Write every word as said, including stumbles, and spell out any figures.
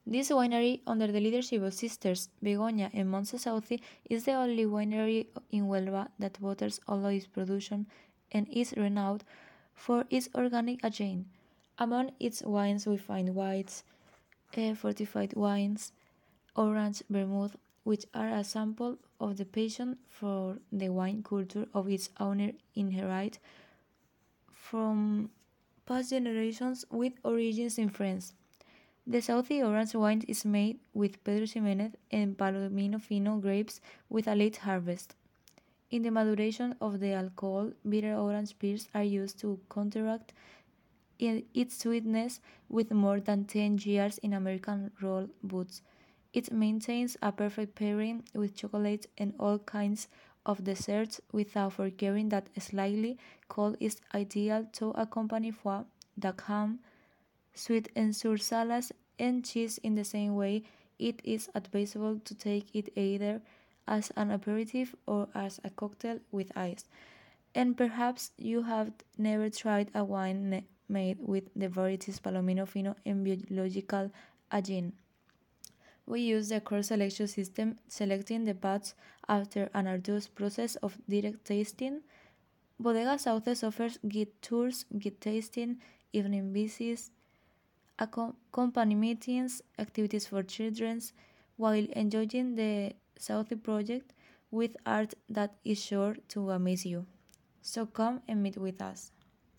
This winery, under the leadership of sisters Begoña and Montse Southey, is the only winery in Huelva that waters all its production and is renowned for its organic aging. Among its wines we find whites, eh, fortified wines, orange vermouth, which are a sample of the passion for the wine culture of its owner inherited from past generations with origins in France. The Southey orange wine is made with Pedro Ximénez and Palomino Fino grapes with a late harvest. In the maduration of the alcohol, bitter orange peels are used to counteract its sweetness with more than ten years in American roll boots. It maintains a perfect pairing with chocolate and all kinds of desserts without forgetting that slightly cold is ideal to accompany foie, duck ham, sweet and sour salads, and cheese in the same way. It is advisable to take it either as an aperitif or as a cocktail with ice. And perhaps you have never tried a wine ne- made with the varieties Palomino Fino and biological aging. We use the cross selection system, selecting the batch after an arduous process of direct tasting. Bodega Sauces offers guide tours, guide tasting, evening visits, accom- company meetings, activities for children, while enjoying the Southie project with art that is sure to amaze you. So come and meet with us.